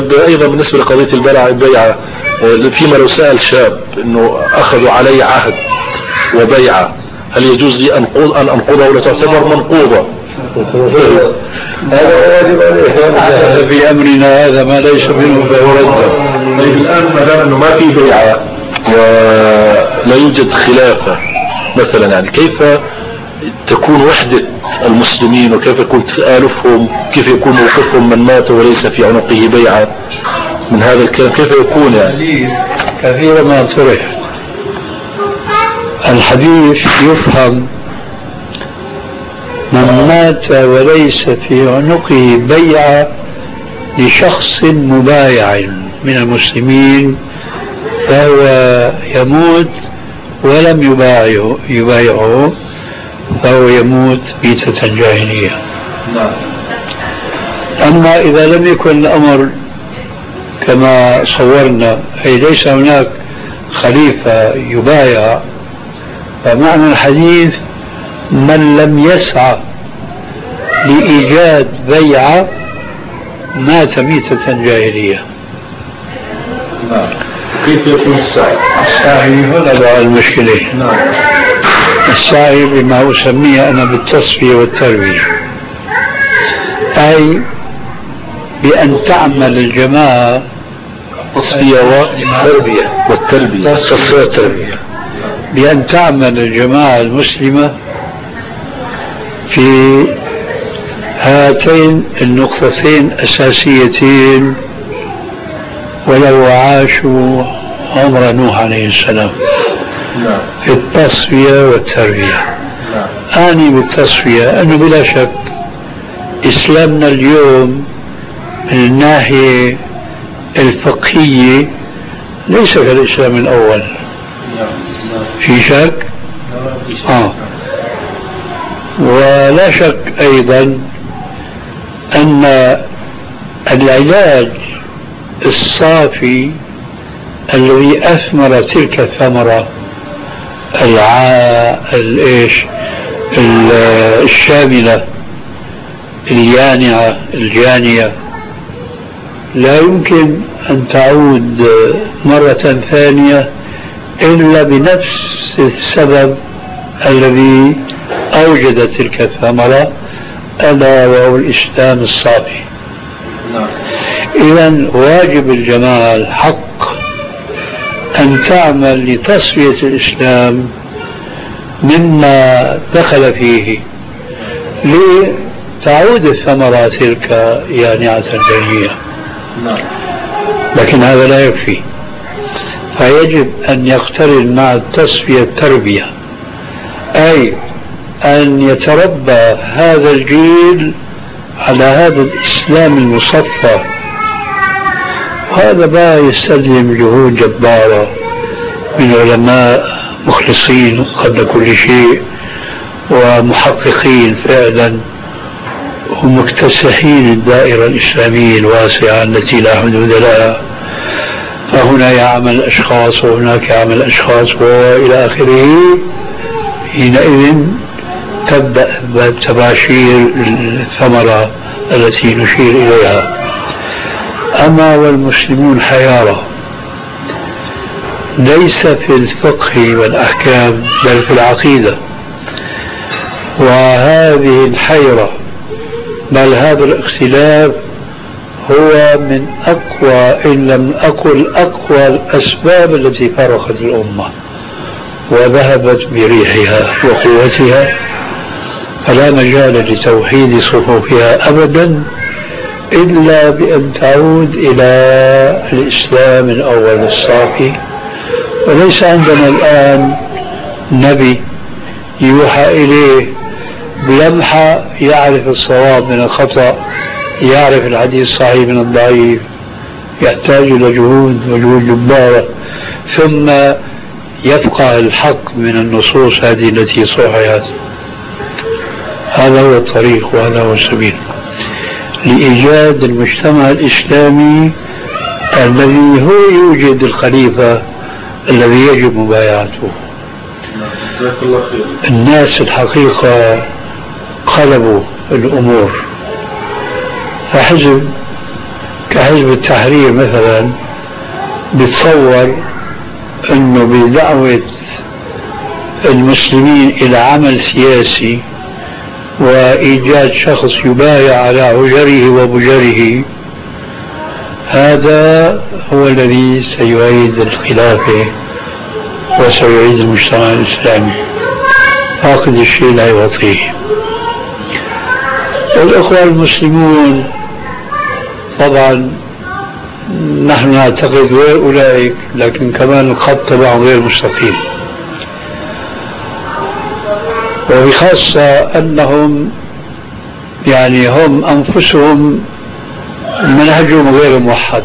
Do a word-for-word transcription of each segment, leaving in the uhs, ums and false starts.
أيضا بالنسبة لقضية البيعة البيعة فيما لو سأل شاب أنه أخذوا علي عهد وبيعة هل يجوز لي أنقض أن أنقضها ولا تعتبر منقوضة؟ هذا واجب عليه في أمرنا هذا ما ليس منه فهو رد. طيب الآن ما دام أنه ما في بيعة ولا يوجد خلافة مثلا، يعني كيف تكون وحدة المسلمين وكيف يكون تآلفهم، كيف يكون موقفهم من مات وليس في عنقه بيعة من هذا الكلام، كيف يكون يعني؟ كثيرا ما طرح الحديث يفهم من مات وليس في عنقه بيعة لشخص مبايع من المسلمين فهو يموت ولم يبايعه, يبايعه فهو يموت ميتة جاهلية. أما إذا لم يكن الأمر كما صورنا، أي ليس هناك خليفة يبايع، فمعنى الحديث من لم يسعى لإيجاد بيعة مات ميتة جاهلية. نعم. كيف يكون السعي؟ السعي هنا بقى المشكلة. نعم. السعي بما أسميه أنا بالتصفية والتربية، أي بأن تعمل الجماعة التصفية والتربية والتربية التصفية والتربية بأن تعمل الجماعة المسلمة في هاتين النقطتين أساسيتين ولو عاشوا عمر نوح عليه السلام. نعم. في التصفية والتربية. نعم. أعني بالتصفية أنه بلا شك إسلامنا اليوم من الناحية الفقهية ليس كالإسلام الأول. نعم. في شك؟ آه. ولا شك أيضا أن العلاج الصافي الذي أثمر تلك الثمرة الع... الإيش الشاملة اليانعة الجانية لا يمكن أن تعود مرة ثانية إلا بنفس السبب الذي أوجد تلك الثمرة ألا وهو الإسلام الصافي. إذن واجب الجماعة الحق أن تعمل لتصفية الإسلام مما دخل فيه لتعود الثمرة تلك يانعة جنية. لكن هذا لا يكفي، فيجب أن يقترن مع التصفية التربية، أي أن يتربى هذا الجيل على هذا الإسلام المصفى. وهذا ما يستلزم جهود جبارة من علماء مخلصين قبل كل شيء ومحققين فعلا ومكتسحين الدائرة الإسلامية الواسعة التي لا حدود لها، فهنا يعمل أشخاص وهناك يعمل أشخاص وإلى آخره. حينئذ تبدأ تباشير الثمرة التي نشير إليها. أما والمسلمون حيارى ليس في الفقه والأحكام بل في العقيدة، وهذه الحيرة بل هذا الاختلاف هو من أقوى إن لم أقل أقوى الأسباب التي فرقت الأمة وذهبت بريحها وقوتها، فلا مجال لتوحيد صفوفها أبدا إلا بأن تعود إلى الإسلام الأول الصافي. وليس عندنا الآن نبي يوحى إليه بلمحة يعرف الصواب من الخطأ، يعرف الحديث الصحيح من الضعيف، يحتاج إلى جهود وجهود جبارة ثم يفقه الحق من النصوص هذه التي صححت. هذا هو الطريق وهذا هو السبيل لإيجاد المجتمع الإسلامي الذي هو يوجد الخليفة الذي يجب مبايعته. الناس الحقيقة قلبوا الأمور، فحزب كحزب التحرير مثلا بتصور انه بدعوة المسلمين الى عمل سياسي وايجاد شخص يبايع على عجره وبجره، هذا هو الذي سيعيد الخلافة وسيعيد المجتمع الإسلامي. فاقد الشيء لا يعطيه. والإخوة المسلمون طبعا نحن نعتقد غير أولئك، لكن كمان الخط تبعهم غير مستقيم، وبخاصة أنهم يعني هم أنفسهم منهجهم غير موحد،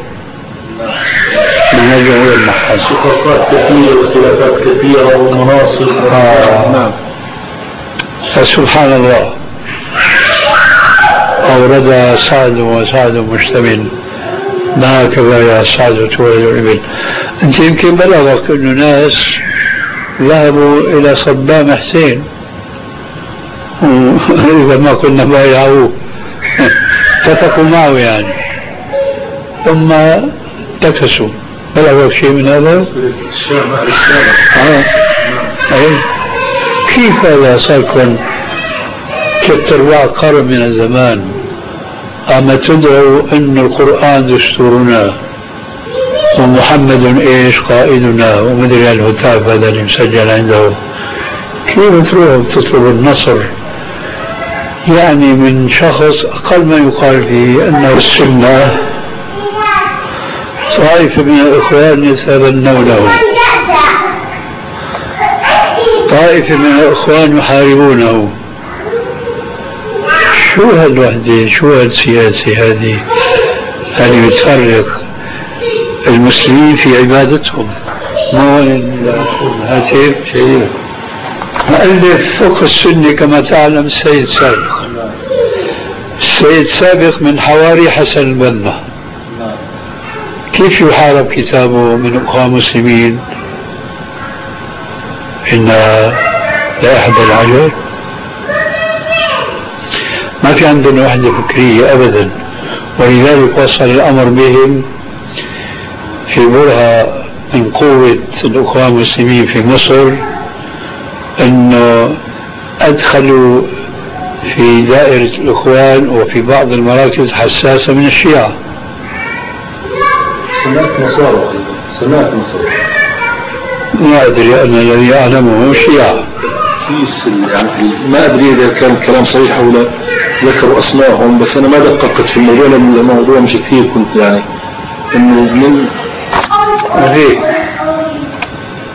منهجهم غير موحد، شقاقات كثيرة وخلافات كثيرة ومناصب. آه. نعم. فسبحان الله أورد سعد وسعد مشتمل ما هكذا يا سعد تولد الإبل. أنت يمكن بلغك أنه ناس ذهبوا إلى صدام حسين إذا ما كنا بايعوه اتفقوا معه يعني، ثم تكسوا. بلغك شيء من هذا؟ الشام أهل الشام. آه. أيه. كيف هذا صار لكم ثلاث أرباع قرن من الزمان أما تدعوا أن القرآن دستورنا ومحمد إيش قائدنا ومدري الهتاف هذا اللي مسجل عنده، كيف تروحوا تطلبوا النصر يعني من شخص أقل ما يقال فيه أنه السنة؟ طائفة من الإخوان يتبنونه، طائفة من الإخوان يحاربونه. شو هالوحدة؟ شو هالسياسة هذه؟ هذه بتفرق المسلمين في عبادتهم. ما هاتف شيء مؤلف فقه السنة كما تعلم السيد سابق. السيد سابق من حواري حسن البنا. كيف يحارب كتابه من أخوة مسلمين؟ إن لا أحد العجل. ما في عندنا وحدة فكرية أبدا، ولذلك وصل الأمر بهم في برهة من قوة الأخوة المسلمين في مصر أنه أدخلوا في دائرة الإخوان وفي بعض المراكز حساسة من الشيعة. سمعت مصارى سمعت مصارى ما أدري، أنا الذي أعلمه الشيعة في يعني ما أدري إذا كان الكلام صحيح أو لا، ذكروا أسمائهم بس أنا ما دققت في الموضوع لأن الموضوع مش كثير كنت يعني إنه من هيك